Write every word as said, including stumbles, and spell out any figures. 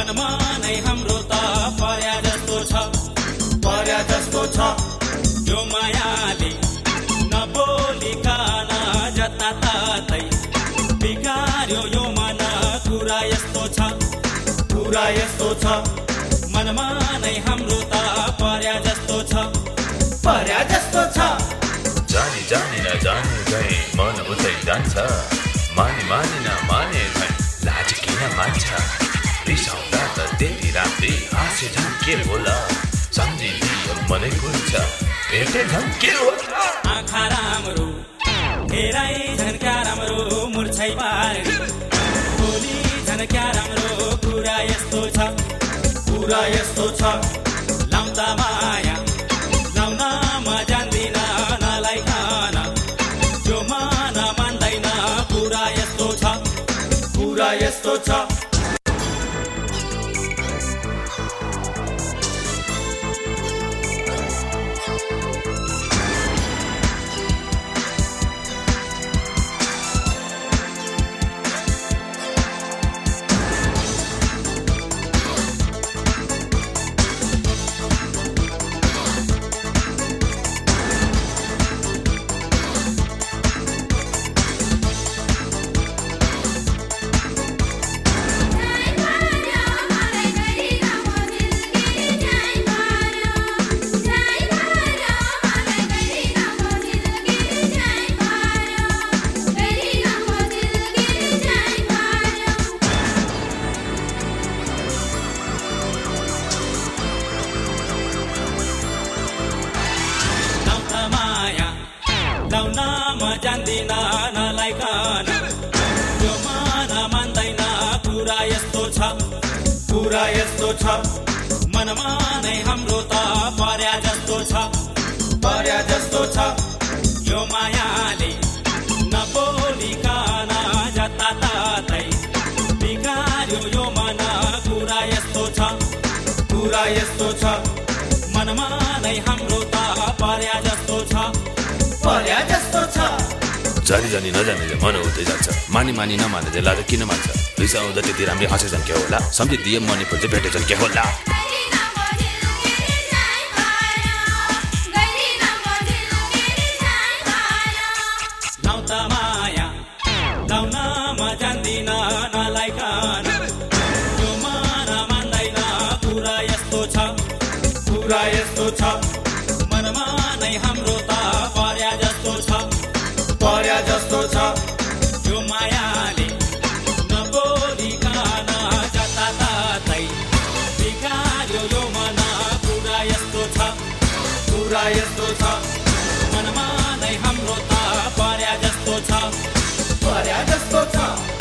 मनमा नै हाम्रो त पर्या जस्तो छ पर्या जस्तो छ यो मायाले नबोलिकन जताततै बिगार्यो यो मन कुरा यस्तो छ कुरा यस्तो छ मनमा नै हाम्रो त पर्या जस्तो छ पर्या जस्तो छ जानी जानी न जाने गए मन उतै जान्छ माने माने न माने झै लाज किन मान्छ रिसाउँदा त त्यति राम्रै हाँसे झन् के होला सम्झिदियो मनै खुल्छ भेटे झन् के होला आँखा राम्रो हेराइ झन् क्या राम्रो मुर्छै पारे बोली झन् क्या राम्रो कुरा यस्तो छ कुरा यस्तो छ लाउँदा माया लाउन म जान्दिन नलाइकन जो मन मान्दैन कुरा यस्तो छ कुरा यस्तो छ लाउन म जान्दिन नलाइकन यो मन मान्दैन कुरा यस्तो छ कुरा यस्तो छ मनमा नै हाम्रो त पर्या जस्तो छ पर्या जस्तो छ यो मायाले नबोलिकन जताततै बिगार्यो यो मन कुरा यस्तो छ कुरा यस्तो छ मनमा नै हाम्रो त पर्या जस्तो छ पर्या जस्तो छ जानी जानी नजाने मन उतै जान्छ मानी मानी नमाने चाहिँ लाज किन मान्छ रिसाउँदा त्यति राम्रै हाँसे झन् के होला सम्झिदिए मनै खुल्छ भेटे झन् के होला लाउँदा माया लाउन म जान्दिन नलाइकन यो मन मान्दैन कुरा यस्तो छ कुरा यस्तो छ मनमा नै हाम्रो त पर्या जस्तो छ पर्या जस्तो छ यो मायाले नबोलिकन जताततै बिगार्यो यो मन कुरा यस्तो छ कुरा यस्तो छ मनमा नै हाम्रो त पर्या जस्तो छ पर्या जस्तो छ